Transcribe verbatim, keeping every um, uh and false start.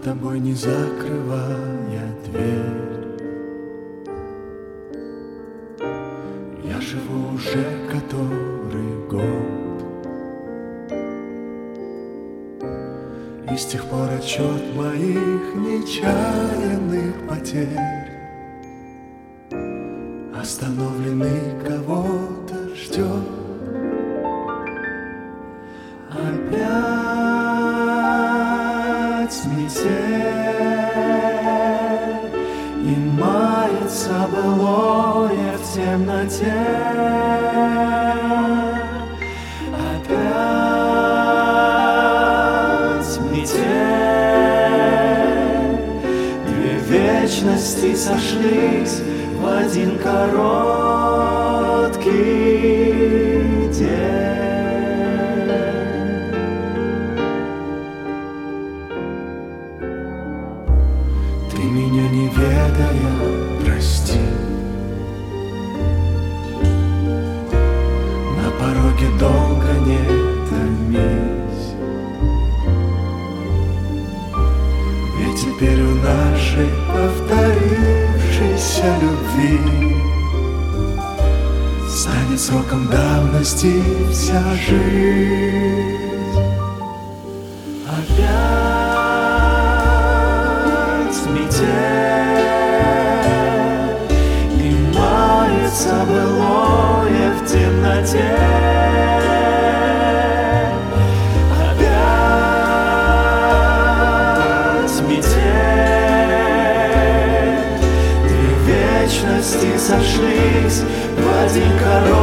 тобой, не закрывая дверь. Я живу уже который год, и с тех пор отчет моих нечаянных потерь остановленный кого-то ждет. Опять метель, и мается былое в темноте. Опять метель, две вечности сошлись в один короткий день. Ты меня не ведая, прости. На пороге долго не томись, ведь теперь у нашей повторившейся любви станет сроком давности вся жизнь. Опять метель, и мается былое в темноте. Опять метель, две вечности сошлись в один короткий